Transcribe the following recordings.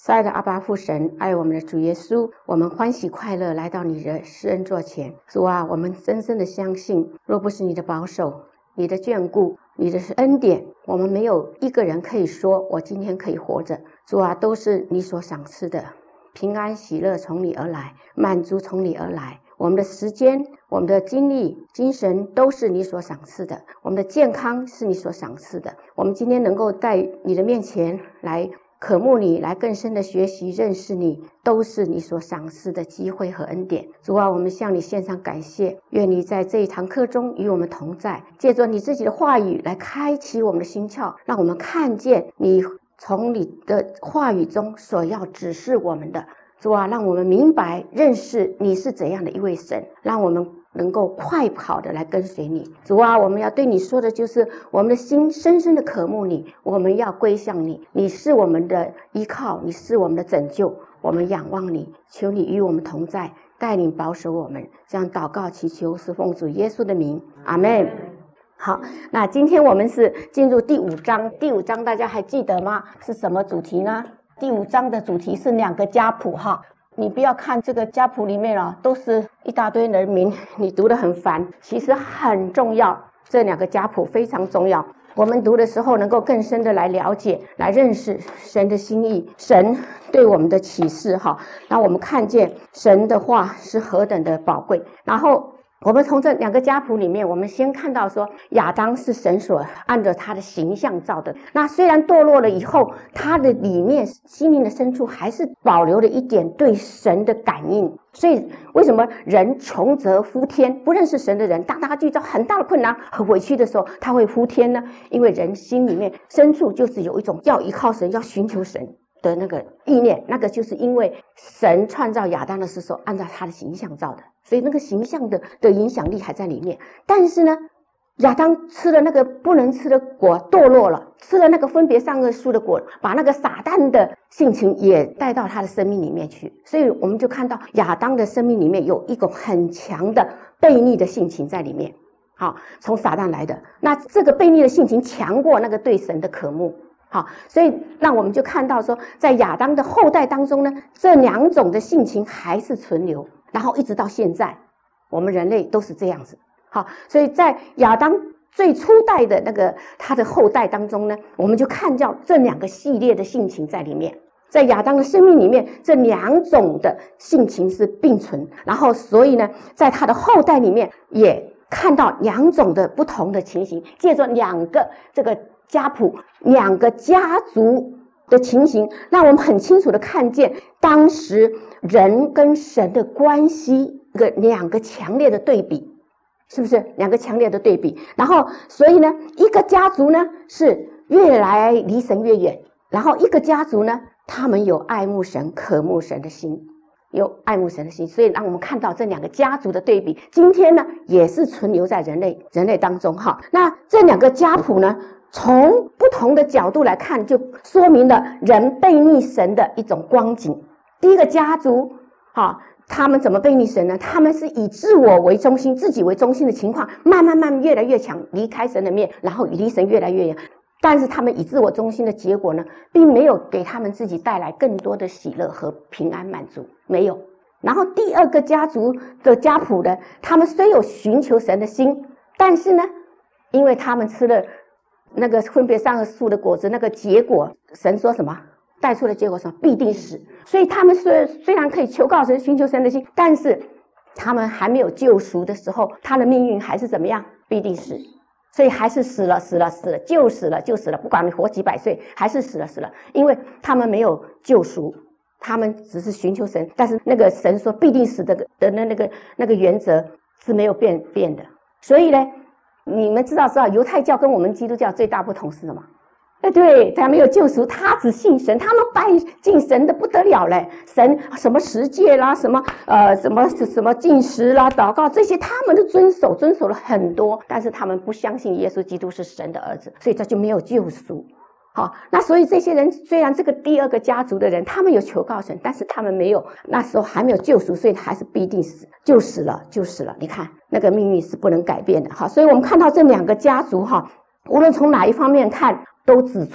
亲爱的阿爸父神，爱我们的主耶稣，我们欢喜快乐来到你的施恩座前。主啊，我们深深的相信，若不是你的保守、你的眷顾、你的恩典，我们没有一个人可以说我今天可以活着。主啊，都是你所赏赐的，平安喜乐从你而来，满足从你而来。我们的时间、我们的精力、精神都是你所赏赐的，我们的健康是你所赏赐的。我们今天能够在你的面前来渴慕你，来更深的学习认识你，都是你所赏赐的机会和恩典。主啊，我们向你献上感谢，愿你在这一堂课中与我们同在，借着你自己的话语来开启我们的心窍，让我们看见你从你的话语中所要指示我们的。主啊，让我们明白认识你是怎样的一位神，让我们能够快跑的来跟随你。主啊，我们要对你说的就是我们的心深深的渴慕你，我们要归向你，你是我们的依靠，你是我们的拯救，我们仰望你，求你与我们同在，带领保守我们。这样祷告祈求是奉主耶稣的名，阿们。好，那今天我们是进入第5章。第5章大家还记得吗？是什么主题呢？第5章的主题是2个家谱哈。你不要看这个家谱里面都是一大堆人名，你读得很烦，其实很重要，这2个家谱非常重要。我们读的时候能够更深的来了解，来认识神的心意，神对我们的启示哈，让我们看见神的话是何等的宝贵。然后我们从这2个家谱里面，我们先看到说亚当是神所按着他的形象造的。那虽然堕落了以后，他的里面心灵的深处还是保留了一点对神的感应。所以为什么人穷则呼天，不认识神的人，当他遇到很大的困难和委屈的时候，他会呼天呢？因为人心里面深处就是有一种要依靠神，要寻求神的那个意念，那个就是因为神创造亚当的时候按照他的形象造的，所以那个形象的影响力还在里面。但是呢，亚当吃了那个不能吃的果，堕落了，吃了那个分别善恶树的果，把那个撒旦的性情也带到他的生命里面去。所以我们就看到亚当的生命里面有一种很强的悖逆的性情在里面，好，从撒旦来的。那这个悖逆的性情强过那个对神的渴慕。好，所以让我们就看到说，在亚当的后代当中呢，这2种的性情还是存留，然后一直到现在，我们人类都是这样子。好，所以在亚当最初代的那个他的后代当中呢，我们就看到这2个系列的性情在里面。在亚当的生命里面，这2种的性情是并存，然后所以呢，在他的后代里面也看到2种的不同的情形，借着2个这个家谱，2个家族的情形，让我们很清楚的看见当时人跟神的关系2个强烈的对比，是不是2个强烈的对比？然后所以呢，一个家族呢是越来离神越远，然后一个家族呢，他们有爱慕神、渴慕神的心，有爱慕神的心，所以让我们看到这2个家族的对比，今天呢也是存留在人类当中哈。那这2个家谱呢，从不同的角度来看，就说明了人悖逆神的一种光景。第一个家族他们怎么悖逆神呢？他们是以自我为中心、自己为中心的情况，慢慢越来越强，离开神的面，然后离神越来越远。但是他们以自我中心的结果呢，并没有给他们自己带来更多的喜乐和平安满足，没有。然后第2个家族的家谱的，他们虽有寻求神的心，但是呢，因为他们吃了那个分别善恶树的果子，那个结果神说什么？带出的结果什么？必定死。所以他们虽然可以求告神、寻求神的心，但是他们还没有救赎的时候，他的命运还是怎么样？必定死。所以还是死了，就死了，不管你活几百岁，还是死了，因为他们没有救赎，他们只是寻求神，但是那个神说必定死的那个原则是没有变的。所以呢，你们知道犹太教跟我们基督教最大不同是什么？对，他没有救赎，他只信神，他们拜敬神的不得了嘞，神什么十诫啦，什么禁食啦、祷告这些，他们都遵守了很多，但是他们不相信耶稣基督是神的儿子，所以这就没有救赎。好，那所以这些人虽然这个第2个家族的人，他们有求告神，但是他们没有，那时候还没有救赎，所以还是必定死，就死了。你看那个命运是不能改变的。好，所以我们看到这2个家族无论从哪一方面看，都指出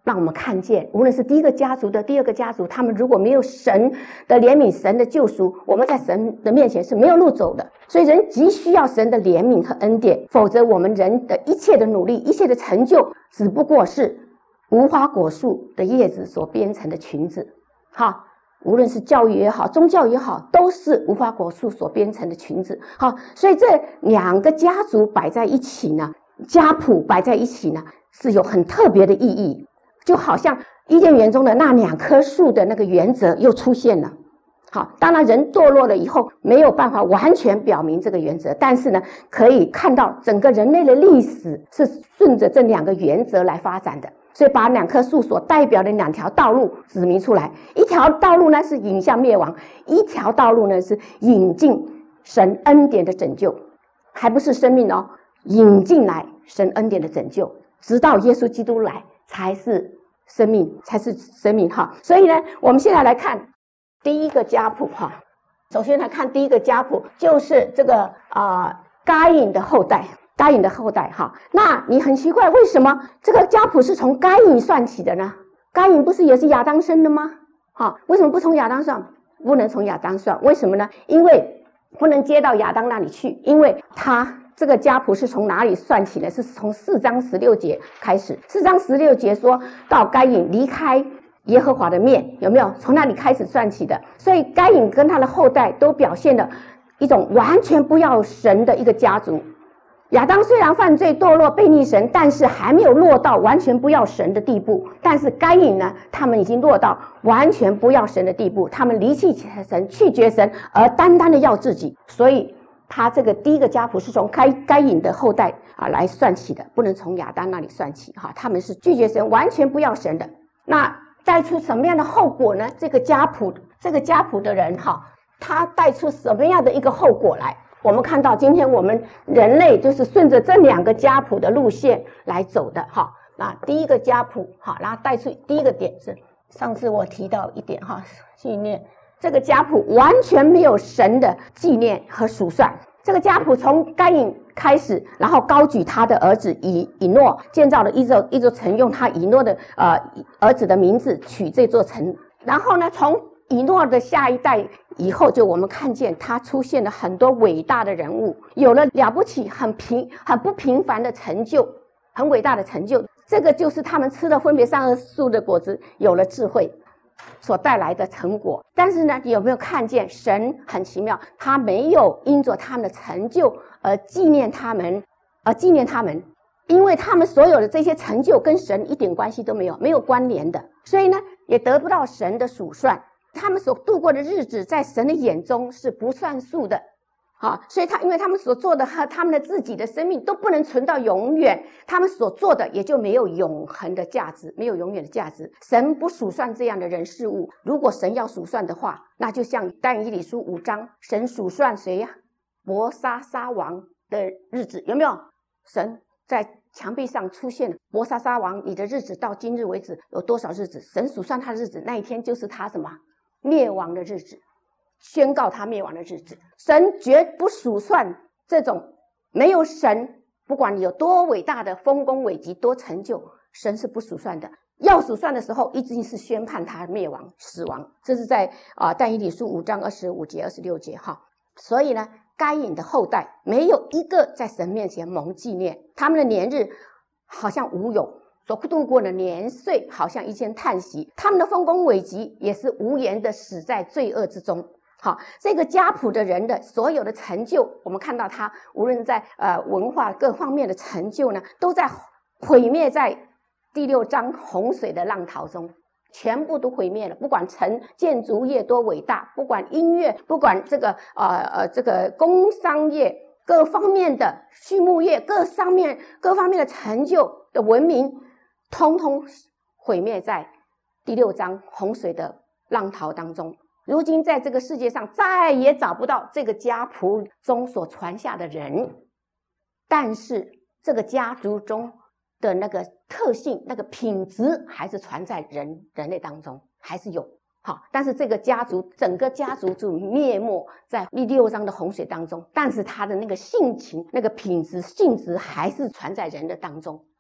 让我们看见，无论是第一个家族的第二个家族，他们如果没有神的怜悯、神的救赎，我们在神的面前是没有路走的。所以人急需要神的怜悯和恩典，否则我们人的一切的努力、一切的成就，只不过是无花果树的叶子所编成的裙子。好，无论是教育也好，宗教也好，都是无花果树所编成的裙子。好，所以这两个家族摆在一起呢，家谱摆在一起呢，是有很特别的意义。就好像伊甸园中的那2棵树的那个原则又出现了。好，当然人堕落了以后，没有办法完全表明这个原则，但是呢，可以看到整个人类的历史是顺着这2个原则来发展的。所以把2棵树所代表的2条道路指明出来，一条道路呢是引向灭亡，一条道路呢是引进神恩典的拯救，还不是生命哦，引进来神恩典的拯救，直到耶稣基督来才是生命，才是生命哈。所以呢，我们现在来看第一个家谱哈。首先来看第一个家谱，就是这个该隐的后代。该隐的后代哈，那你很奇怪，为什么这个家谱是从该隐算起的呢？该隐不是也是亚当生的吗？好，为什么不从亚当算？不能从亚当算，为什么呢？因为不能接到亚当那里去，因为他这个家谱是从哪里算起呢？是从4章16节开始。4章16节说到该隐离开耶和华的面，有没有？从那里开始算起的。所以该隐跟他的后代都表现了一种完全不要神的一个家族。亚当虽然犯罪堕落背逆神，但是还没有落到完全不要神的地步。但是该隐呢，他们已经落到完全不要神的地步，他们离弃神，拒绝神，而单单的要自己。所以他这个第一个家谱是从该隐的后代来算起的，不能从亚当那里算起哈。他们是拒绝神，完全不要神的。那带出什么样的后果呢？这个家谱的人哈，他带出什么样的一个后果来？我们看到今天我们人类就是顺着这2个家谱的路线来走的哈。那第一个家谱哈，然后带出第一个点是上次我提到一点哈，纪念这个家谱完全没有神的纪念和数算。这个家谱从该隐开始，然后高举他的儿子以诺，建造了一座城，用他以诺的儿子的名字取这座城。然后呢，从以诺的下一代以后，就我们看见他出现了很多伟大的人物，有了了不起很不平凡的成就，很伟大的成就。这个就是他们吃了分别善恶树的果子，有了智慧所带来的成果。但是呢，你有没有看见神很奇妙，他没有因着他们的成就而纪念他们，因为他们所有的这些成就跟神一点关系都没有，没有关联的，所以呢也得不到神的数算。他们所度过的日子在神的眼中是不算数的。好，所以因为他们所做的和他们的自己的生命都不能存到永远，他们所做的也就没有永恒的价值，没有永远的价值。神不数算这样的人事物，如果神要数算的话，那就像但以理书5章，神数算谁呀？伯沙撒王的日子，有没有？神在墙壁上出现伯沙撒王，你的日子到今日为止有多少日子？神数算他的日子，那一天就是他什么？灭亡的日子，宣告他灭亡的日子。神绝不数算这种，没有神，不管你有多伟大的丰功伟绩，多成就，神是不数算的。要数算的时候，一定是宣判他灭亡死亡。这是在但以理书5章25节26节哈。所以呢，该隐的后代没有一个在神面前蒙纪念，他们的年日好像无有，所度过的年岁好像一声叹息，他们的丰功伟绩也是无言的死在罪恶之中。好，这个家谱的人的所有的成就，我们看到他无论在文化各方面的成就呢，都在毁灭在第6章洪水的浪涛中，全部都毁灭了。不管建筑业多伟大，不管音乐，不管这个工商业各方面的畜牧业各方面的成就的文明，通通毁灭在第6章洪水的浪涛当中。如今在这个世界上再也找不到这个家谱中所传下的人，但是这个家族中的那个特性，那个品质还是传在人类当中，还是有。好，但是这个家族整个家族就灭没在第6章的洪水当中，但是他的那个性情、那个品质、性质还是传在人的当中。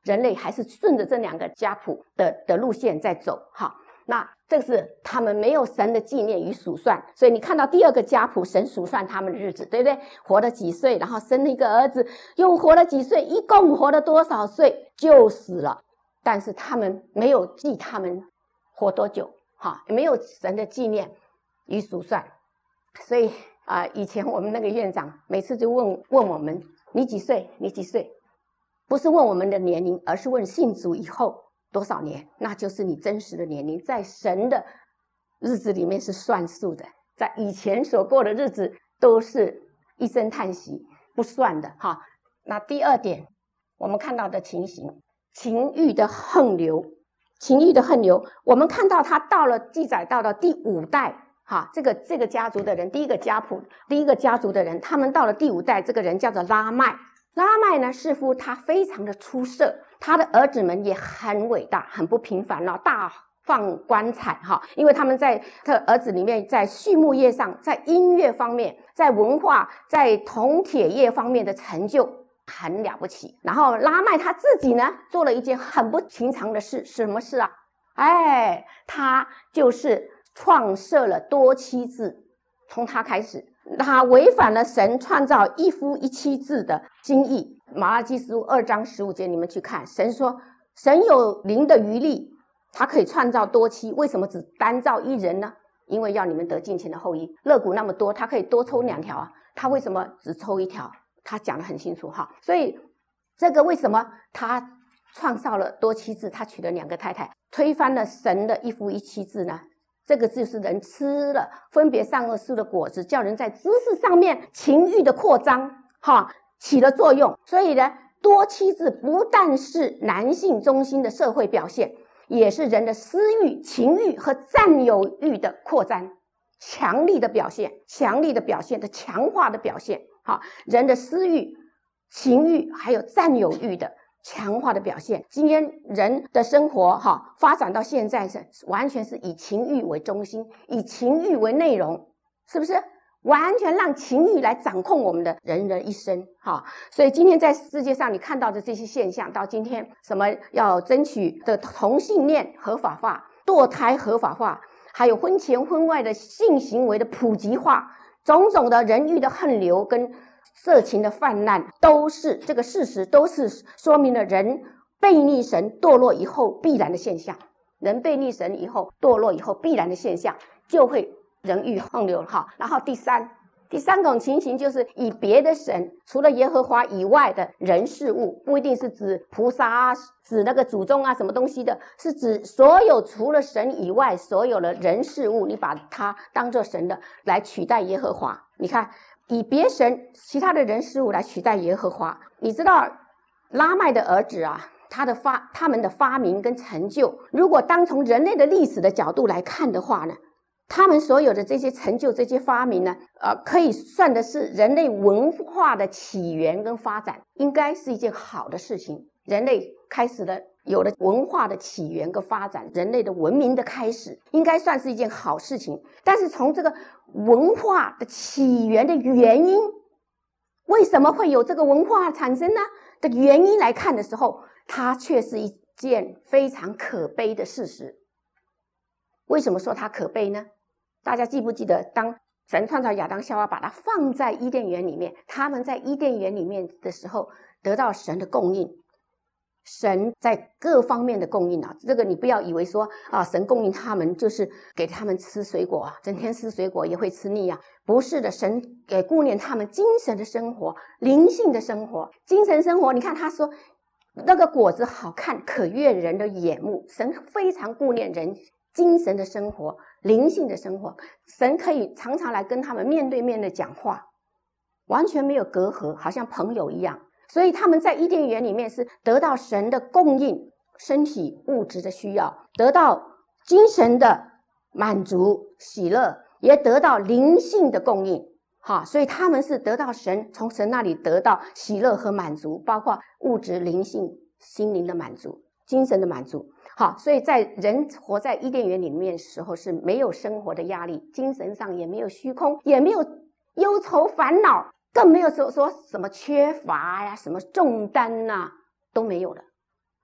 人类还是顺着这2个家谱的路线在走。好，那这是他们没有神的纪念与数算，所以你看到第2个家谱，神数算他们的日子，对不对？活了几岁，然后生了一个儿子，又活了几岁，一共活了多少岁就死了。但是他们没有记他们活多久，也没有神的纪念与数算。所以以前我们那个院长每次就问我们，你几岁？你几岁？不是问我们的年龄，而是问信主以后多少年，那就是你真实的年龄，在神的日子里面是算数的，在以前所过的日子都是一声叹息不算的。那第2点我们看到的情形，情欲的横流，情欲的横流，我们看到他记载到了第5代，这个家族的人，第一个家族的人，他们到了第5代，这个人叫做拉麦。拉麦呢，似乎他非常的出色，他的儿子们也很伟大，很不平凡大放光彩因为他们在他儿子里面，在畜牧业上，在音乐方面，在文化，在铜铁业方面的成就很了不起。然后拉麦他自己呢，做了一件很不寻常的事，什么事啊？他就是创设了多妻制。从他开始，他违反了神创造一夫一妻制的心意。马拉基书2章15节，你们去看，神说神有灵的余力，他可以创造多妻，为什么只单造一人呢？因为要你们得近前的后裔。肋骨那么多，他可以多抽2条啊，他为什么只抽1条？他讲得很清楚所以这个为什么他创造了多妻制，他娶了2个太太，推翻了神的一夫一妻制呢？这个就是人吃了分别善恶树的果子，叫人在知识上面情欲的扩张起了作用。所以呢，多妻制不但是男性中心的社会表现，也是人的私欲、情欲和占有欲的扩张，强力的表现的强化的表现。人的私欲、情欲还有占有欲的强化的表现。今天人的生活发展到现在是完全是以情欲为中心，以情欲为内容，是不是？完全让情欲来掌控我们的人的一生所以今天在世界上你看到的这些现象，到今天什么要争取的同性恋合法化、堕胎合法化，还有婚前婚外的性行为的普及化，种种的人欲的横流跟色情的泛滥，都是这个事实，都是说明了人悖逆神堕落以后必然的现象。人悖逆神以后堕落以后必然的现象，就会人欲横流然后第三种情形就是以别的神，除了耶和华以外的人事物，不一定是指菩萨指那个祖宗什么东西的，是指所有除了神以外所有的人事物，你把它当作神的来取代耶和华。你看，以别神其他的人事物来取代耶和华。你知道拉麦的儿子他们的发明跟成就，如果当从人类的历史的角度来看的话呢，他们所有的这些成就、这些发明呢，可以算的是人类文化的起源跟发展，应该是一件好的事情。人类开始了有了文化的起源跟发展，人类的文明的开始，应该算是一件好事情。但是从这个文化的起源的原因，为什么会有这个文化产生呢的原因来看的时候，它却是一件非常可悲的事实。为什么说它可悲呢？大家记不记得，当神创造亚当夏娃，把它放在伊甸园里面，他们在伊甸园里面的时候得到神的供应，神在各方面的供应这个你不要以为说神供应他们就是给他们吃水果整天吃水果也会吃腻不是的，神给顾念他们精神的生活、灵性的生活、精神生活。你看他说那个果子好看，可悦人的眼目，神非常顾念人精神的生活、灵性的生活，神可以常常来跟他们面对面的讲话，完全没有隔阂，好像朋友一样。所以他们在伊甸园里面是得到神的供应，身体物质的需要，得到精神的满足喜乐，也得到灵性的供应所以他们是得到从神那里得到喜乐和满足，包括物质、灵性、心灵的满足、精神的满足所以在人活在伊甸园里面的时候是没有生活的压力，精神上也没有虚空，也没有忧愁烦恼，更没有说什么缺乏什么重担都没有了。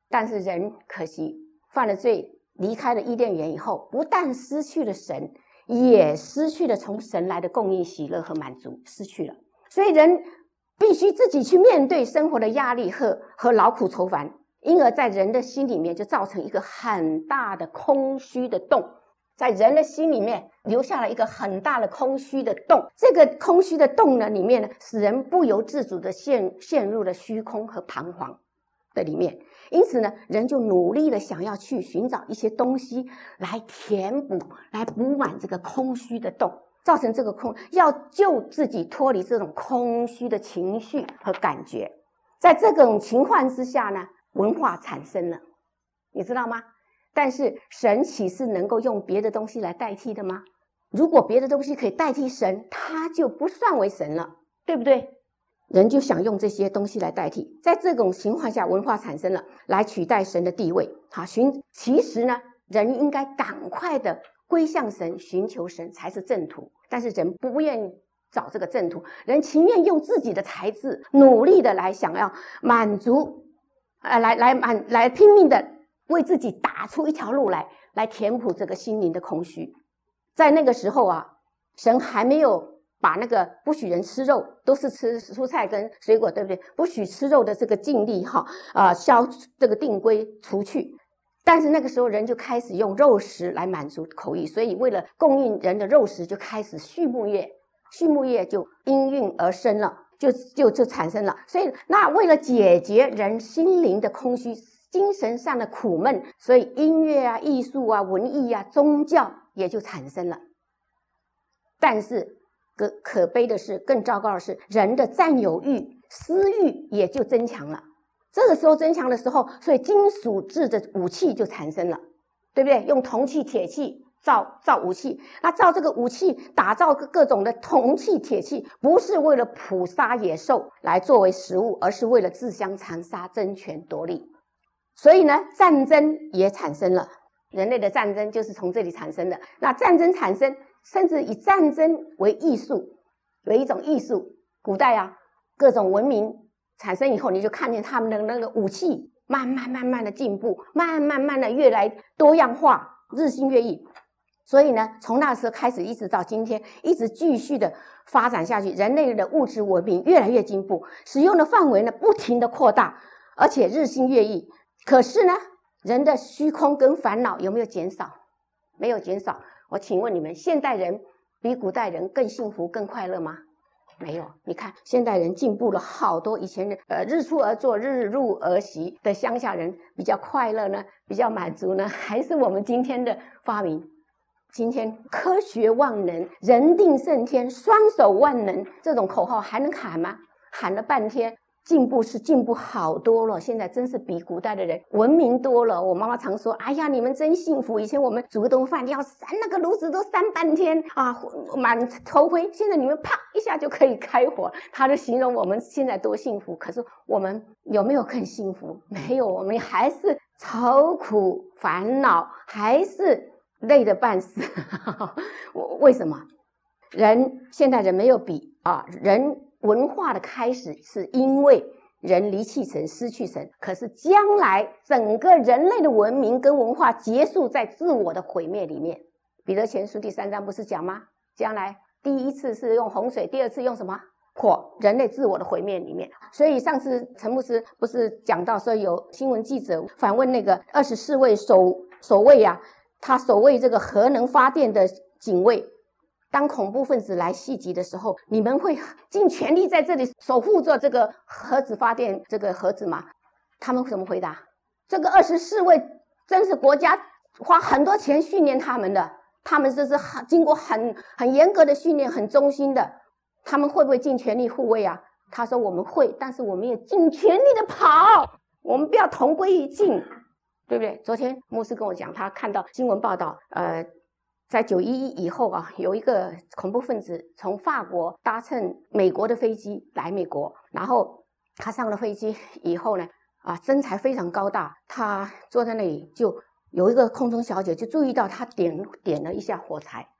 但是人可惜犯了罪，离开了伊甸园以后，不但失去了神，也失去了从神来的供应、喜乐和满足，失去了。所以人必须自己去面对生活的压力和劳苦愁烦，因而在人的心里面就造成一个很大的空虚的洞，在人的心里面留下了一个很大的空虚的洞。这个空虚的洞呢，里面呢，使人不由自主的陷入了虚空和彷徨的里面。因此呢，人就努力的想要去寻找一些东西来填补，来补满这个空虚的洞，造成这个要救自己脱离这种空虚的情绪和感觉。在这种情况之下呢，文化产生了，你知道吗？但是神岂是能够用别的东西来代替的吗？如果别的东西可以代替神，他就不算为神了，对不对？人就想用这些东西来代替，在这种情况下，文化产生了，来取代神的地位。其实呢，人应该赶快的归向神，寻求神才是正途。但是人不愿意找这个正途，人情愿用自己的才智，努力的来想要满足，来拼命的为自己打出一条路来填补这个心灵的空虚。在那个时候啊，神还没有把那个不许人吃肉，都是吃蔬菜跟水果，对不对？不许吃肉的这个禁令这个定规除去。但是那个时候人就开始用肉食来满足口欲，所以为了供应人的肉食，就开始畜牧业，畜牧业就应运而生了，就产生了。所以那为了解决人心灵的空虚，精神上的苦闷，所以音乐啊、艺术啊、文艺啊、宗教也就产生了。但是可悲的是，更糟糕的是，人的占有欲、私欲也就增强了。这个时候增强的时候，所以金属制的武器就产生了，对不对？用铜器、铁器造武器，那造这个武器，打造各种的铜器、铁器，不是为了捕杀野兽来作为食物，而是为了自相残杀、争权夺利。所以呢，战争也产生了，人类的战争就是从这里产生的。那战争产生，甚至以战争为艺术，为一种艺术。古代啊，各种文明产生以后，你就看见他们的那个武器慢慢的进步，慢慢的越来多样化，日新月异。所以呢，从那时候开始一直到今天，一直继续的发展下去，人类的物质文明越来越进步，使用的范围呢不停的扩大，而且日新月异。可是呢，人的虚空跟烦恼有没有减少？没有减少。我请问你们，现代人比古代人更幸福、更快乐吗？没有。你看现代人进步了好多，以前日出而作、日入而息的乡下人比较快乐呢，比较满足呢，还是我们今天的发明？今天科学万能，人定胜天，双手万能，这种口号还能喊吗？喊了半天，进步是进步好多了，现在真是比古代的人文明多了。我妈妈常说，哎呀，你们真幸福，以前我们煮个顿饭要扇那个炉子都扇半天啊，满头灰，现在你们啪一下就可以开火。她就形容我们现在多幸福。可是我们有没有更幸福？没有，我们还是愁苦烦恼，还是累得半死。为什么？现代人没有比人文化的开始是因为人离弃神、失去神，可是将来整个人类的文明跟文化结束在自我的毁灭里面。彼得前书第3章不是讲吗？将来第一次是用洪水，第二次用什么？火，人类自我的毁灭里面。所以上次陈牧师不是讲到说，有新闻记者访问那个24位守卫啊，他守卫这个核能发电的警卫，当恐怖分子来袭击的时候，你们会尽全力在这里守护着这个核子发电这个盒子吗？他们怎么回答？这个24位真是国家花很多钱训练他们的，他们这是经过很严格的训练，很忠心的，他们会不会尽全力护卫啊？他说我们会，但是我们也尽全力的跑，我们不要同归于尽，对不对？昨天牧师跟我讲，他看到新闻报道，在911以后啊，有一个恐怖分子从法国搭乘美国的飞机来美国，然后他上了飞机以后呢，身材非常高大，他坐在那里，就有一个空中小姐就注意到他点了一下火柴，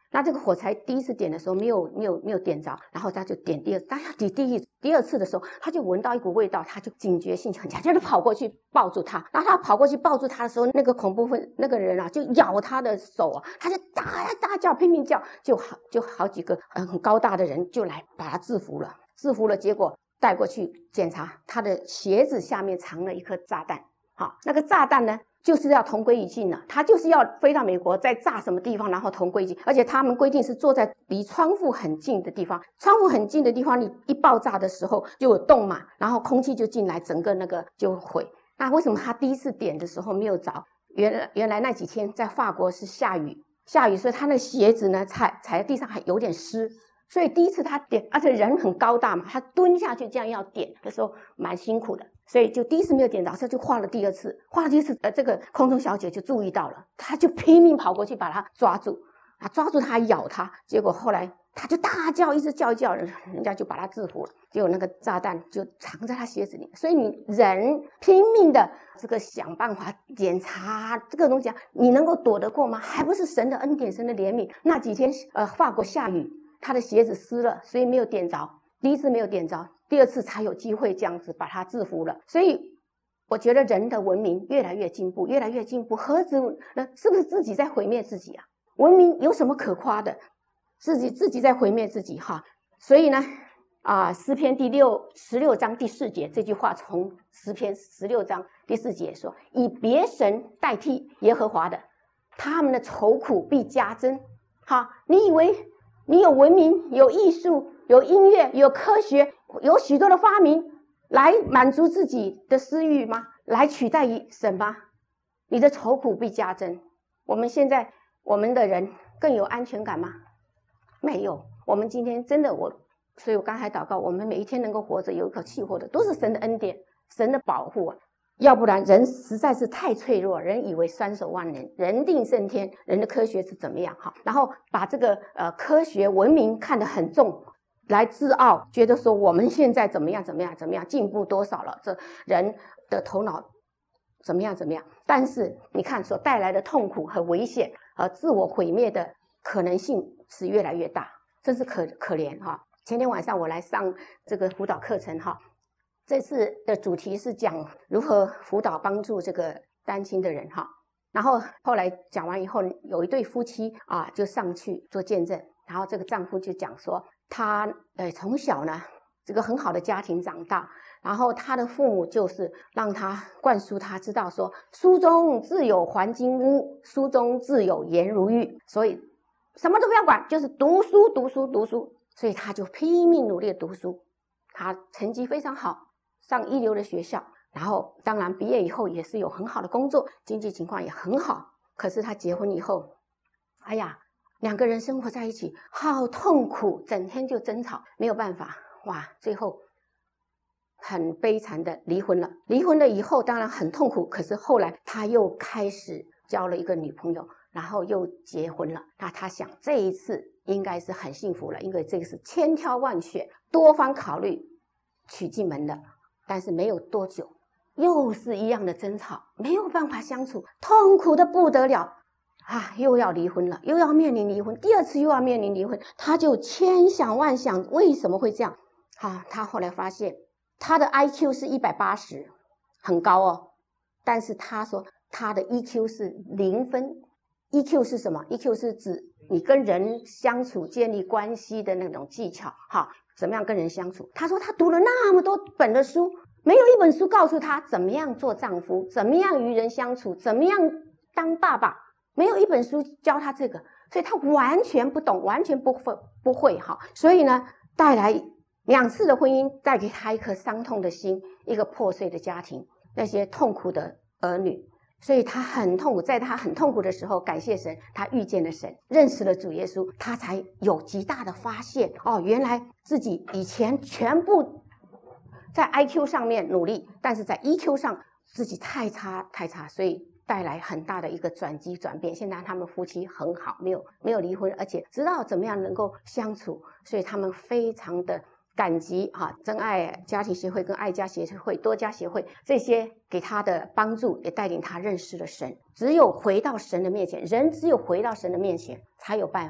那这个火柴第一次点的时候没有点着，然后他就点第二，当他点第二次的时候，他就闻到一股味道，他就警觉性很强，就跑过去抱住他。然后他跑过去抱住他的时候，那个恐怖分那个人啊就咬他的手啊，他就大叫拼命叫，就好几个很高大的人就来把他制服了，结果带过去检查，他的鞋子下面藏了一颗炸弹。好，那个炸弹呢就是要同归于尽了，他就是要飞到美国再炸什么地方，然后同归于尽。而且他们规定是坐在离窗户很近的地方，窗户很近的地方你一爆炸的时候就有洞嘛，然后空气就进来，整个那个就毁。那为什么他第一次点的时候没有着？原来那几天在法国是下雨，所以他那鞋子呢踩在地上还有点湿，所以第一次他点，而且人很高大嘛，他蹲下去这样要点的时候蛮辛苦的，所以就第一次没有点着，就画了第二次，这个空中小姐就注意到了，她就拼命跑过去把他抓住，他咬他，结果后来他就大叫，一直叫，人家就把他制服了，结果那个炸弹就藏在他鞋子里。所以你人拼命的这个想办法检查这个东西，你能够躲得过吗？还不是神的恩典，神的怜悯。那几天法国下雨，他的鞋子湿了，所以没有点着，第一次没有点着，第二次才有机会这样子把他制服了。所以我觉得人的文明越来越进步，何止呢？是不是自己在毁灭自己啊？文明有什么可夸的？自己在毁灭自己哈。所以呢诗篇第16章第4节这句话，从诗篇16章第4节说，以别神代替耶和华的，他们的愁苦必加增。好，你以为你有文明，有艺术，有音乐，有科学，有许多的发明来满足自己的私欲吗？来取代神吗？你的愁苦必加增。我们现在我们的人更有安全感吗？没有。我们今天真的所以我刚才祷告，我们每一天能够活着有一口气活的，都是神的恩典，神的保护啊。要不然人实在是太脆弱，人以为双手万能，人定胜天，人的科学是怎么样哈？然后把这个科学文明看得很重，来自傲，觉得说我们现在怎么样进步多少了，这人的头脑怎么样，但是你看所带来的痛苦和危险和自我毁灭的可能性是越来越大，真是可怜哈。前天晚上我来上这个辅导课程哈，这次的主题是讲如何辅导帮助这个单亲的人哈。然后后来讲完以后，有一对夫妻就上去做见证，然后这个丈夫就讲说，他从小呢这个很好的家庭长大，然后他的父母就是让他灌输他知道说，书中自有黄金屋，书中自有颜如玉，所以什么都不要管，就是读书，所以他就拼命努力的读书，他成绩非常好，上一流的学校，然后当然毕业以后也是有很好的工作，经济情况也很好。可是他结婚以后，哎呀，两个人生活在一起好痛苦，整天就争吵，没有办法，哇，最后很悲惨的离婚了。离婚了以后当然很痛苦，可是后来他又开始交了一个女朋友，然后又结婚了。那他想这一次应该是很幸福了，因为这个是千挑万选，多方考虑娶进门的。但是没有多久，又是一样的争吵，没有办法相处，痛苦的不得了又要离婚了，又要面临离婚，第二次又要面临离婚，他就千想万想，为什么会这样他后来发现他的 IQ 是180，很高哦，但是他说他的 EQ 是0分。EQ 是什么？ EQ 是指你跟人相处建立关系的那种技巧怎么样跟人相处。他说他读了那么多本的书，没有一本书告诉他怎么样做丈夫，怎么样与人相处，怎么样当爸爸，没有一本书教他这个，所以他完全不懂，完全不会所以呢，带来2次的婚姻，带给他一颗伤痛的心，一个破碎的家庭，那些痛苦的儿女。所以他很痛苦，在他很痛苦的时候，感谢神，他遇见了神，认识了主耶稣，他才有极大的发现原来自己以前全部在 IQ 上面努力，但是在 EQ 上自己太差，所以带来很大的一个转变。现在他们夫妻很好，没有离婚，而且知道怎么样能够相处，所以他们非常的感激真爱家庭协会跟爱家协会、多家协会这些给他的帮助，也带领他认识了神。只有回到神的面前，人只有回到神的面前才有办法。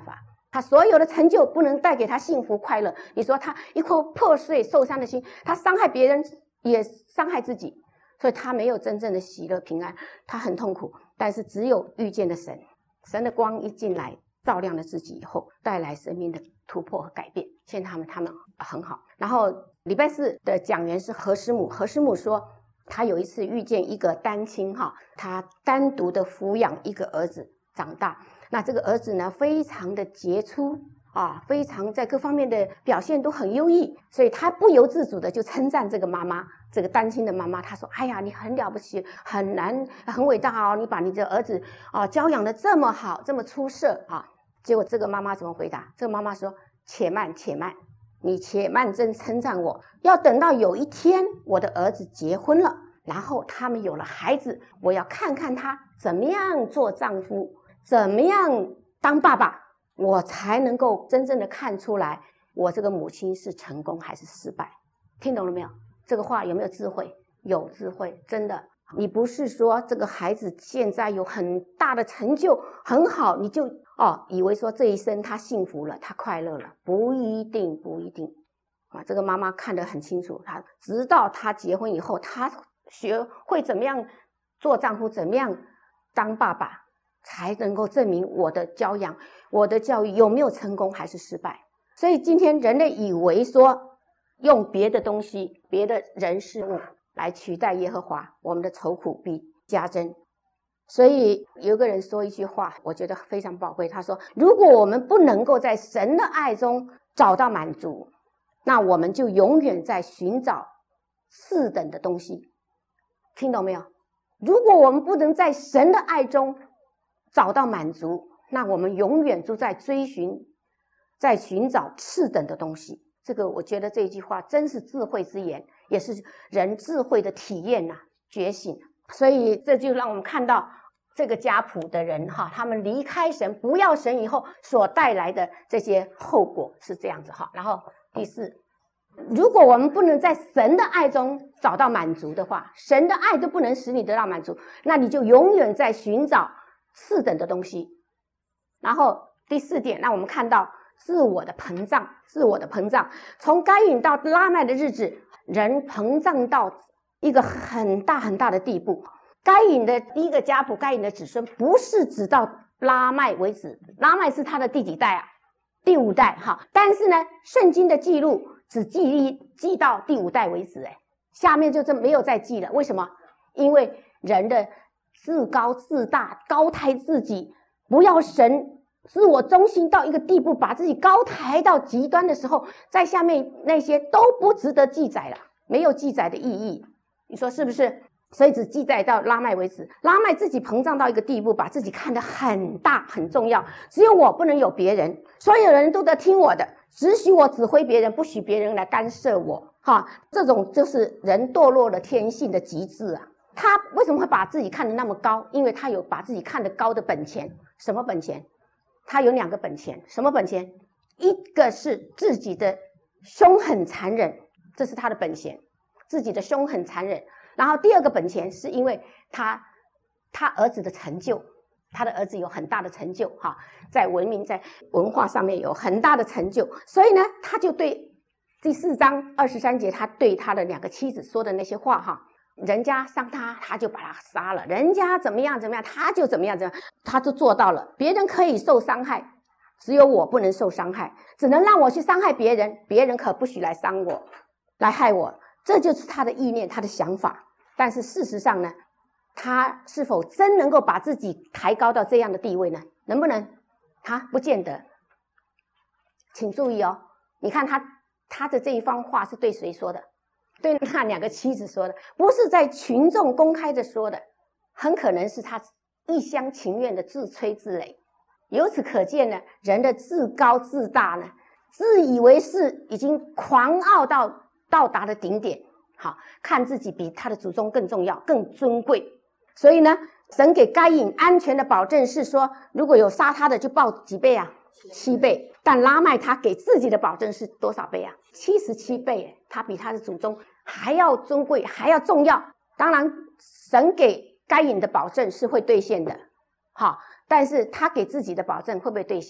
他所有的成就不能带给他幸福快乐。你说他一颗破碎受伤的心，他伤害别人也伤害自己，所以他没有真正的喜乐平安，他很痛苦。但是只有遇见了神，神的光一进来照亮了自己以后，带来生命的突破和改变。现在他们很好。然后礼拜四的讲员是何师母，何师母说他有一次遇见一个单亲他单独的抚养一个儿子长大，那这个儿子呢非常的杰出非常在各方面的表现都很优异，所以他不由自主的就称赞这个妈妈，这个单亲的妈妈。他说：“哎呀，你很了不起，很伟大你把你的儿子教养的这么好，这么出色结果这个妈妈怎么回答？这个妈妈说：“且慢，且慢，你且慢称赞我，要等到有一天我的儿子结婚了，然后他们有了孩子，我要看看他怎么样做丈夫，怎么样当爸爸。”我才能够真正的看出来我这个母亲是成功还是失败。听懂了没有？这个话有没有智慧？有智慧，真的。你不是说这个孩子现在有很大的成就很好，你就以为说这一生他幸福了，他快乐了，不一定这个妈妈看得很清楚，她直到他结婚以后，他学会怎么样做丈夫，怎么样当爸爸，才能够证明我的教养，我的教育有没有成功还是失败。所以今天人类以为说用别的东西，别的人事物来取代耶和华，我们的愁苦必加增。所以有个人说一句话，我觉得非常宝贵，他说：如果我们不能够在神的爱中找到满足，那我们就永远在寻找次等的东西。听懂没有？如果我们不能在神的爱中找到满足，那我们永远都在在寻找次等的东西。这个我觉得这句话真是智慧之言，也是人智慧的体验觉醒。所以这就让我们看到这个家谱的人他们离开神，不要神以后所带来的这些后果是这样子然后第四，如果我们不能在神的爱中找到满足的话，神的爱都不能使你得到满足，那你就永远在寻找次等的东西。然后第四点，让我们看到自我的膨胀。从该隐到拉麦的日子，人膨胀到一个很大很大的地步。该隐的第一个家谱，该隐的子孙不是只到拉麦为止，拉麦是他的第几代第5代但是呢，圣经的记录只记到第5代为止下面就没有再记了。为什么？因为人的自高自大，高抬自己，不要神，自我中心到一个地步，把自己高抬到极端的时候，在下面那些都不值得记载了，没有记载的意义。你说是不是？所以只记载到拉麦为止。拉麦自己膨胀到一个地步，把自己看得很大很重要，只有我，不能有别人，所有人都得听我的，只许我指挥别人，不许别人来干涉我这种就是人堕落的天性的极致他为什么会把自己看得那么高？因为他有把自己看得高的本钱。什么本钱？他有2个本钱。什么本钱？一个是自己的凶狠残忍，这是他的本钱，自己的凶狠残忍。然后第2个本钱是因为他儿子的成就，他的儿子有很大的成就在文化上面有很大的成就，所以呢，他就对第4章23节他对他的2个妻子说的那些话人家伤他，他就把他杀了；人家怎么样，他就怎么样，他就做到了。别人可以受伤害，只有我不能受伤害，只能让我去伤害别人，别人可不许来伤我，来害我。这就是他的意念，他的想法。但是事实上呢，他是否真能够把自己抬高到这样的地位呢？能不能？不见得。请注意你看他的这一番话是对谁说的？对那2个妻子说的，不是在群众公开的说的，很可能是他一厢情愿的自吹自擂。由此可见呢，人的自高自大呢，自以为是，已经狂傲到达了顶点。看自己比他的祖宗更重要，更尊贵。所以呢，神给该隐安全的保证是说，如果有杀他的就报几倍7倍。但拉麦他给自己的保证是多少倍77倍他比他的祖宗还要尊贵，还要重要。当然神给该隐的保证是会兑现的但是他给自己的保证会不会兑现？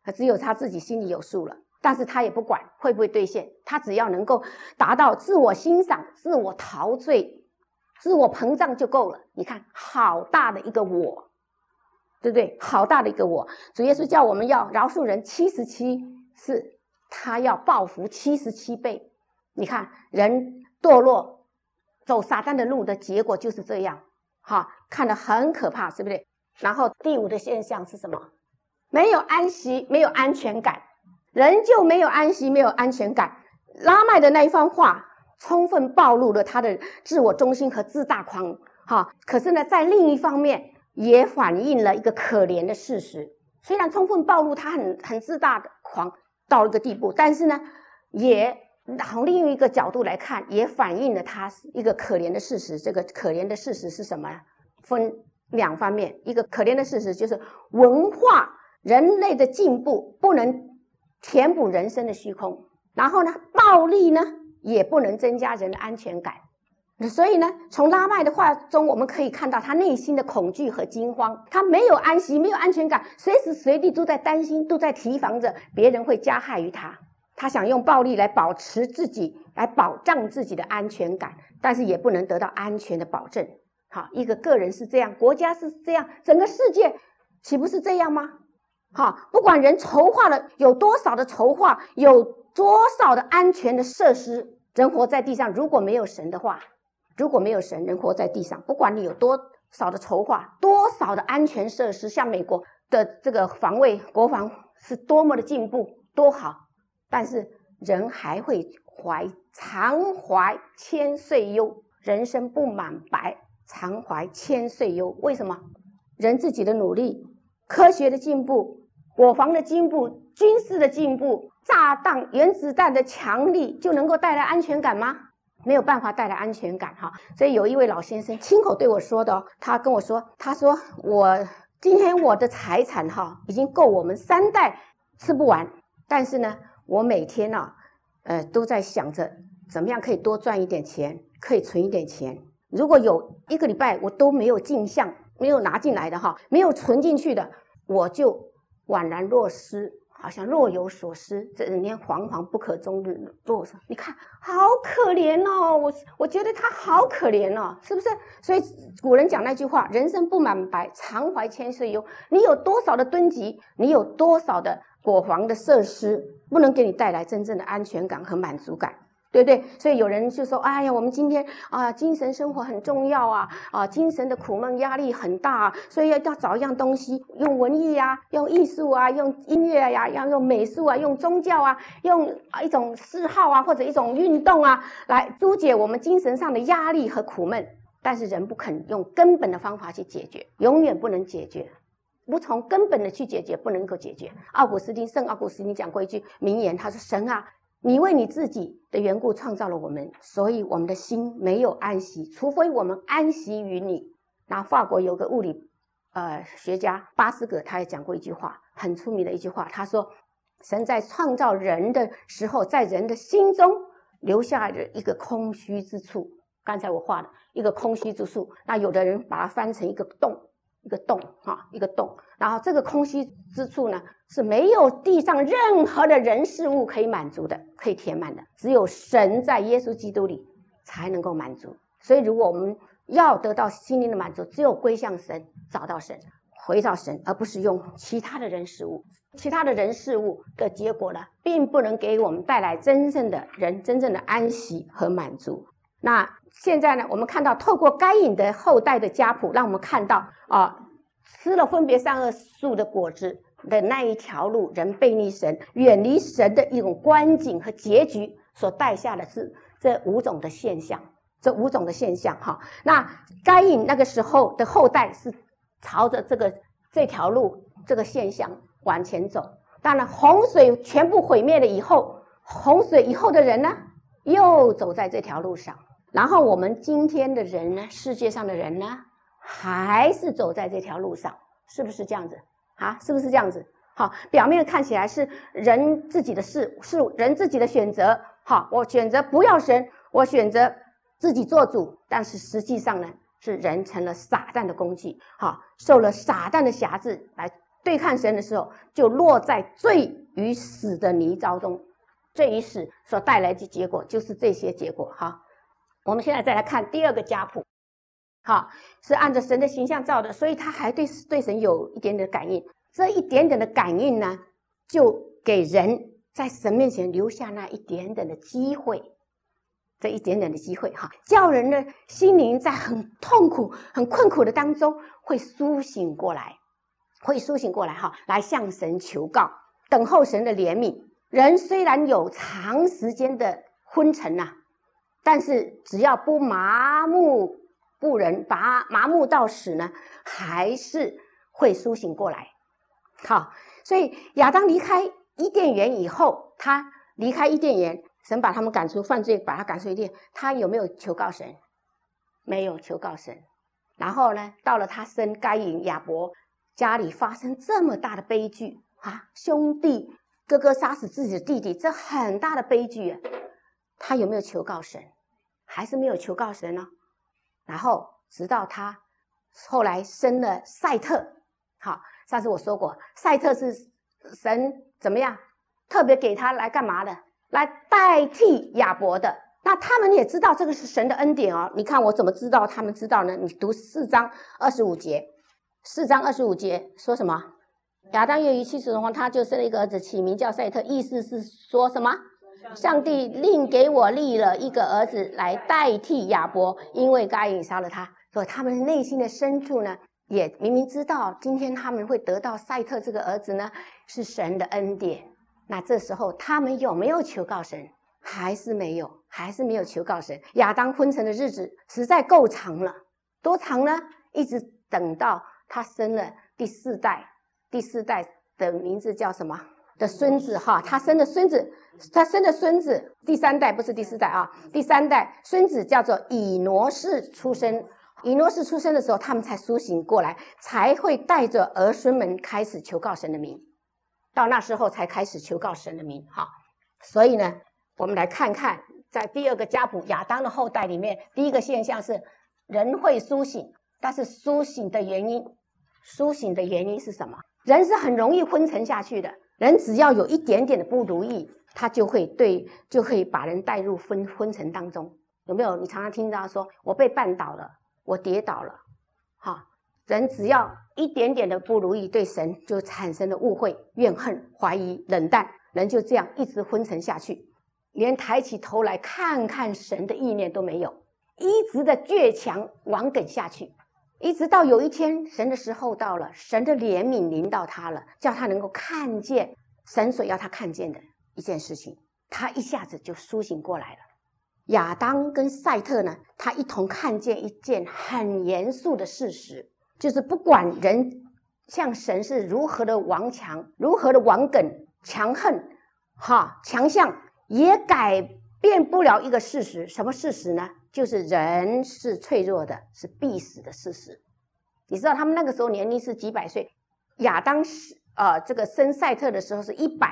只有他自己心里有数了。但是他也不管会不会兑现，他只要能够达到自我欣赏、自我陶醉、自我膨胀就够了。你看，好大的一个我，对不对？好大的一个我。主耶稣叫我们要饶恕人77次，他要报复77倍。你看，人堕落走撒旦的路的结果就是这样，看得很可怕，是不是？然后第5的现象是什么？没有安息，没有安全感，人就没有安息，没有安全感。拉麦的那一番话充分暴露了他的自我中心和自大狂，可是呢，在另一方面也反映了一个可怜的事实。虽然充分暴露他很自大的狂到一个地步，但是呢，也从另一个角度来看，也反映了他一个可怜的事实。这个可怜的事实是什么呢？分2方面。一个可怜的事实就是文化人类的进步不能填补人生的虚空，然后呢，暴力呢也不能增加人的安全感。所以呢，从拉麦的话中我们可以看到他内心的恐惧和惊慌，他没有安息，没有安全感，随时随地都在担心，都在提防着别人会加害于他。他想用暴力来保持自己，来保障自己的安全感，但是也不能得到安全的保证。一个个人是这样，国家是这样，整个世界岂不是这样吗？不管人筹划了有多少的筹划，有多少的安全的设施，人活在地上，如果没有神的话，如果没有神，人活在地上，不管你有多少的筹划，多少的安全设施，像美国的这个防卫国防是多么的进步，多好，但是人还会常怀千岁忧，人生不满白，常怀千岁忧。为什么？人自己的努力，科学的进步，国防的进步，军事的进步，炸弹原子弹的强力就能够带来安全感吗？没有办法带来安全感。所以有一位老先生亲口对我说的，他跟我说，他说今天我的财产已经够我们3代吃不完，但是呢，我每天都在想着怎么样可以多赚一点钱，可以存一点钱。如果有1个礼拜我都没有进项，没有拿进来的没有存进去的，我就宛然若失，好像若有所失，整天惶惶不可终日。你看好可怜哦，我觉得他好可怜哦，是不是？所以古人讲那句话，人生不满白，常怀千岁忧。你有多少的蹲级，你有多少的国防的设施，不能给你带来真正的安全感和满足感，对不对？所以有人就说，哎呀，我们今天精神生活很重要精神的苦闷压力很大所以要找一样东西，用文艺用艺术用音乐要用美术用宗教用一种嗜好或者一种运动来疏解我们精神上的压力和苦闷。但是人不肯用根本的方法去解决，永远不能解决，不从根本的去解决，不能够解决。圣奥古斯丁讲过一句名言，他说，神你为你自己的缘故创造了我们，所以我们的心没有安息，除非我们安息于你。然后法国有个物理学家巴斯葛，他也讲过一句话，很出名的一句话，他说，神在创造人的时候，在人的心中留下了一个空虚之处。刚才我画的一个空虚之处，那有的人把它翻成一个洞，一个洞，然后这个空虚之处呢，是没有地上任何的人事物可以满足的，可以填满的，只有神在耶稣基督里才能够满足。所以如果我们要得到心灵的满足，只有归向神，找到神，回到神，而不是用其他的人事物。其他的人事物的结果呢，并不能给我们带来真正的安息和满足。那现在呢，我们看到透过该隐的后代的家谱，让我们看到吃了分别善恶树的果子的那一条路，人背逆神，远离神的一种光景和结局，所带下的是这5种的现象。那该隐那个时候的后代是朝着这条路这个现象往前走。当然洪水全部毁灭了以后，洪水以后的人呢，又走在这条路上。然后我们今天的人呢，世界上的人呢，还是走在这条路上，是不是这样子是不是这样子？表面看起来是人自己的事，是人自己的选择。我选择不要神，我选择自己做主，但是实际上呢，是人成了撒旦的工具，受了撒旦的辖制来对抗神的时候，就落在罪与死的泥沼中。罪与死所带来的结果就是这些结果哈。我们现在再来看第二个家谱，好，是按照神的形象造的，所以他还对神有一点点的感应。这一点点的感应呢，就给人在神面前留下那一点点的机会，这一点点的机会哈，叫人的心灵在很痛苦、很困苦的当中会苏醒过来，哈，来向神求告，等候神的怜悯。人虽然有长时间的昏沉呐，但是只要不麻木不仁，把麻木到死呢，还是会苏醒过来。好，所以亚当离开伊甸园以后，他离开伊甸园，神把他们赶出犯罪，把他赶出伊甸，他有没有求告神？没有求告神。然后呢，到了他生该隐、亚伯，家里发生这么大的悲剧啊，兄弟哥哥杀死自己的弟弟，这很大的悲剧啊，他有没有求告神？还是没有求告神呢？然后直到他后来生了赛特，好，上次我说过，赛特是神怎么样特别给他来干嘛的？来代替亚伯的。那他们也知道这个是神的恩典哦。你看我怎么知道他们知道呢？你读4章25节，4章25节说什么？亚当又于妻子同房，他就生了一个儿子，起名叫赛特，意思是说什么？上帝另给我立了一个儿子来代替亚伯，因为该隐杀了他。所以他们内心的深处呢，也明明知道今天他们会得到赛特这个儿子呢，是神的恩典。那这时候他们有没有求告神？还是没有，还是没有求告神。亚当昏沉的日子实在够长了，多长呢？一直等到他生了第四代的名字叫什么？的孙子哈，他生的孙子，第三代不是第四代啊，第三代孙子叫做以挪士出生。以挪士出生的时候，他们才苏醒过来，才会带着儿孙们开始求告神的名。到那时候才开始求告神的名哈。所以呢，我们来看看在第二个家谱亚当的后代里面，第一个现象是人会苏醒，但是苏醒的原因是什么？人是很容易昏沉下去的，人只要有一点点的不如意，他就会把人带入昏沉当中。有没有？你常常听到说我被绊倒了，我跌倒了，哈，人只要一点点的不如意，对神就产生了误会、怨恨、怀疑、冷淡，人就这样一直昏沉下去，连抬起头来看看神的意念都没有，一直的倔强顽梗下去，一直到有一天神的时候到了，神的怜悯临到他了，叫他能够看见神所要他看见的一件事情，他一下子就苏醒过来了。亚当跟赛特呢，他一同看见一件很严肃的事实，就是不管人像神是如何的顽强，如何的顽梗、强横、强项，也改变不了一个事实。什么事实呢？就是人是脆弱的，是必死的事实。你知道他们那个时候年龄是几百岁，亚当这个生赛特的时候是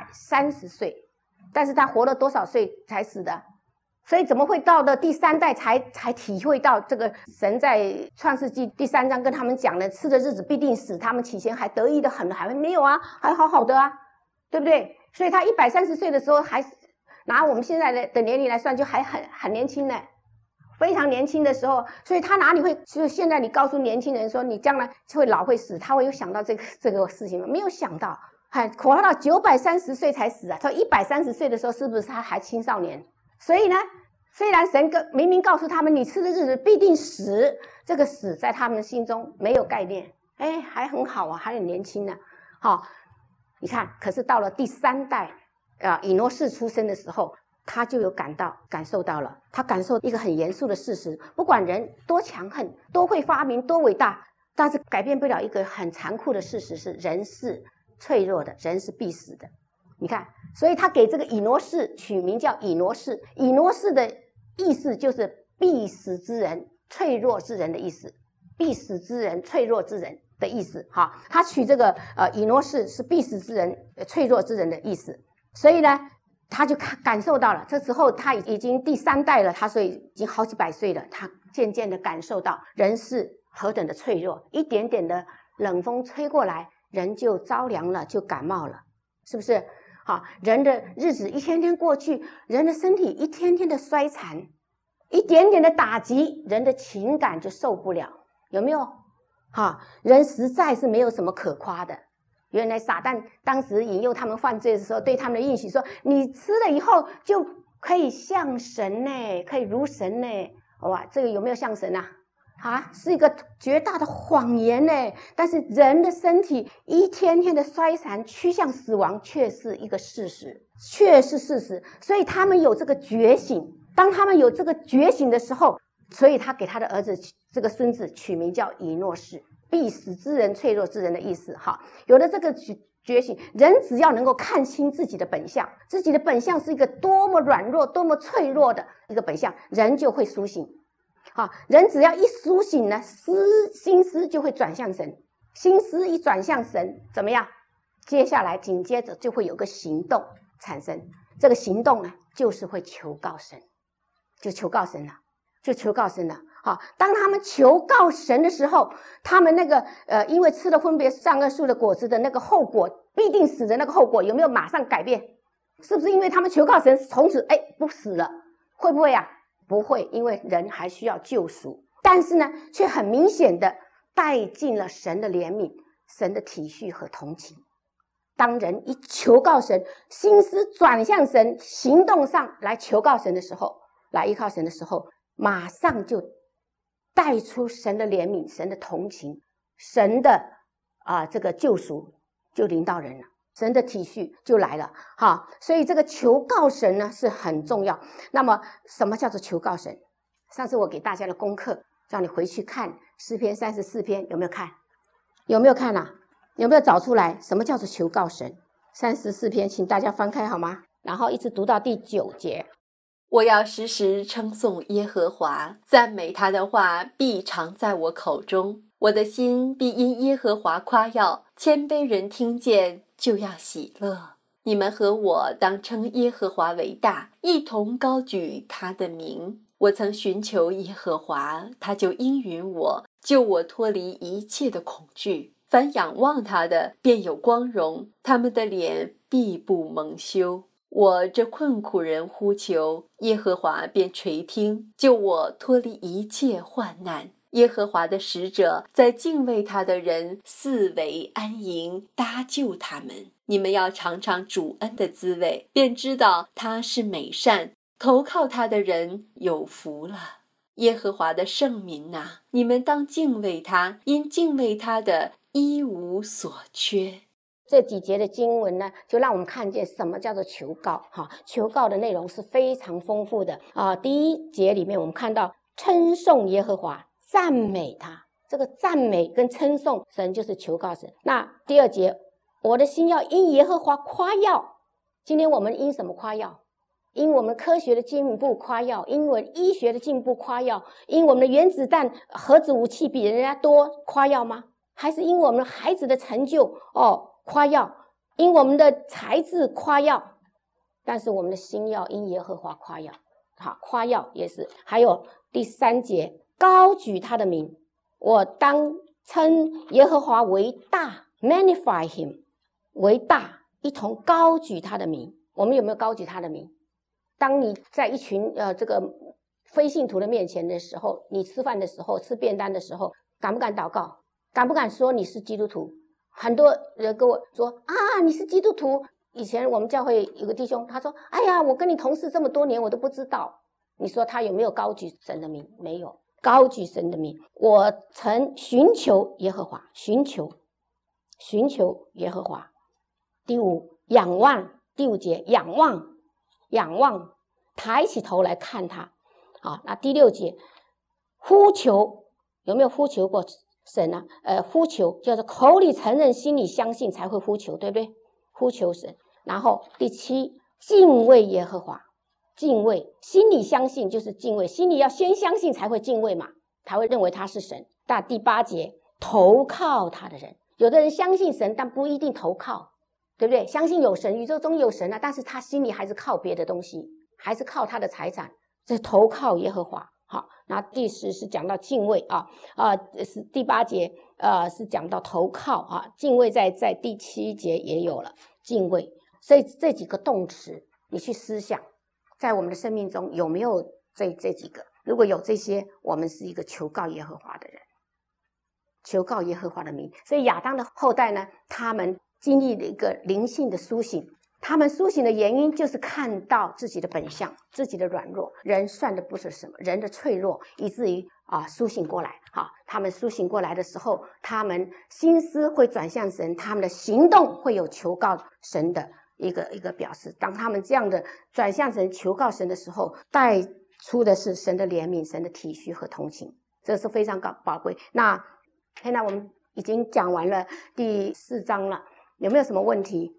130岁，但是他活了多少岁才死的？所以怎么会到了第三代才体会到这个神在创世纪第3章跟他们讲了，吃的日子必定死，他们起先还得意的很，还没有啊，还好好的啊，对不对？所以他130岁的时候，还拿我们现在的年龄来算，就还很年轻呢，非常年轻的时候。所以他哪里会，就现在你告诉年轻人说你将来会老会死，他会有想到这个事情吗？没有想到，活到930岁才死啊！他130岁的时候，是不是他还青少年？所以呢，虽然神明明告诉他们你吃的日子必定死，这个死在他们心中没有概念，还很好啊，还很年轻呢。你看，可是到了第3代以挪士出生的时候，他就有感受到了，他感受一个很严肃的事实，不管人多强横，多会发明，多伟大，但是改变不了一个很残酷的事实，是人是脆弱的，人是必死的。你看，所以他给这个以挪士取名叫以挪士。以挪士的意思就是必死之人、脆弱之人的意思，必死之人、脆弱之人的意思。他取这个以挪士是必死之人、脆弱之人的意思。所以呢，他就感受到了，这时候他已经第3代了，他所以已经好几百岁了，他渐渐的感受到人是何等的脆弱，一点点的冷风吹过来， 人就着凉了，就感冒了，是不是？好，人的日子一天天过去，人的身体一天天的衰残，一点点的打击，人的情感就受不了，有没有？人实在是没有什么可夸的。原来撒旦当时引诱他们犯罪的时候，对他们的应许说，你吃了以后就可以像神呢，可以如神呢。哇，这个有没有像神啊？是一个绝大的谎言呢。但是人的身体一天天的衰残，趋向死亡，却是一个事实，却是事实。所以他们有这个觉醒，当他们有这个觉醒的时候，所以他给他的儿子这个孙子取名叫以诺士，必死之人，脆弱之人的意思。有了这个觉醒，人只要能够看清自己的本相，自己的本相是一个多么软弱多么脆弱的一个本相，人就会苏醒。人只要一苏醒呢，心思就会转向神，心思一转向神，怎么样？接下来紧接着就会有个行动产生，这个行动呢，就是会求告神，就求告神了。当他们求告神的时候，他们那个因为吃了分别善恶树的果子的那个后果，必定死的那个后果，有没有马上改变？是不是因为他们求告神，从此不死了？会不会不会，因为人还需要救赎，但是呢，却很明显的带进了神的怜悯、神的体恤和同情。当人一求告神，心思转向神，行动上来求告神的时候，来依靠神的时候，马上就带出神的怜悯、神的同情、神的这个救赎就临到人了，神的体恤就来了。所以这个求告神呢是很重要。那么什么叫做求告神？上次我给大家的功课叫你回去看诗篇34篇，有没有看？有没有看有没有找出来什么叫做求告神？34篇请大家翻开好吗？然后一直读到第9节。 我要时时称颂耶和华，赞美他的话必常在我口中。我的心必因耶和华夸耀，谦卑人听见就要喜乐。你们和我当称耶和华为大，一同高举他的名。我曾寻求耶和华，他就应允我，救我脱离一切的恐惧。凡仰望他的便有光荣，他们的脸必不蒙羞。我这困苦人呼求，耶和华便垂听，救我脱离一切患难。耶和华的使者在敬畏他的人四围安营，搭救他们。你们要尝尝主恩的滋味，便知道他是美善，投靠他的人有福了。耶和华的圣民哪，你们当敬畏他，因敬畏他的一无所缺。 这几节的经文呢，就让我们看见什么叫做求告。求告的内容是非常丰富的第一节里面我们看到称颂耶和华，赞美他，这个赞美跟称颂神就是求告神。那第2节，我的心要因耶和华夸耀。今天我们因什么夸耀？因我们科学的进步夸耀，因我们医学的进步夸耀，因我们的原子弹核子武器比人家多夸耀吗？还是因我们孩子的成就夸耀，因我们的才智夸耀？但是我们的心要因耶和华夸耀。夸耀也是。还有第3节，高举他的名，我当称耶和华为大， magnify him， 为大，一同高举他的名。我们有没有高举他的名？当你在一群这个非信徒的面前的时候，你吃饭的时候，吃便当的时候，敢不敢祷告？敢不敢说你是基督徒？很多人跟我说你是基督徒。以前我们教会有个弟兄，他说哎呀，我跟你同事这么多年我都不知道。你说他有没有高举神的名？没有高举神的名。我曾寻求耶和华，寻求耶和华。第5，仰望。第5节，仰望，抬起头来看他。那第6节，呼求。有没有呼求过神呼求叫做口里承认，心里相信才会呼求，对不对？呼求神。然后第7，敬畏耶和华。敬畏，心里相信就是敬畏，心里要先相信才会敬畏嘛，才会认为他是神。但第8节，投靠他的人。有的人相信神，但不一定投靠，对不对？相信有神，宇宙中有神但是他心里还是靠别的东西，还是靠他的财产，这投靠耶和华。那第10是讲到敬畏是第8节， 是讲到投靠啊，敬畏在第7节也有了敬畏，所以这几个动词你去思想，在我们的生命中有没有这几个？如果有这些，我们是一个求告耶和华的人，求告耶和华的名。所以亚当的后代呢，他们经历了一个灵性的苏醒，他们苏醒的原因就是看到自己的本相，自己的软弱，人算的不是什么，人的脆弱，以至于苏醒过来。他们苏醒过来的时候，他们心思会转向神，他们的行动会有求告神的一个表示。当他们这样的转向神、求告神的时候，带出的是神的怜悯、神的体恤和同情，这是非常宝贵。那现在我们已经讲完了第4章了，有没有什么问题？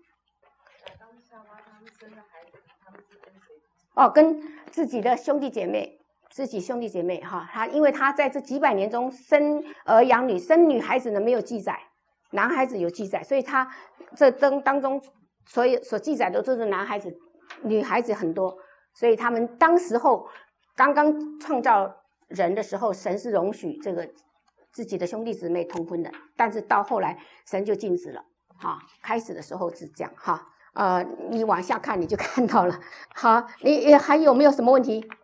跟自己的兄弟姐妹哈，因为他在这几百年中生儿养女，生女孩子呢没有记载，男孩子有记载，所以他这当中所记载的都是男孩子，女孩子很多，所以他们当时候刚刚创造人的时候，神是容许这个自己的兄弟姊妹通婚的，但是到后来神就禁止了开始的时候是这样你往下看你就看到了。好，你还有没有什么问题？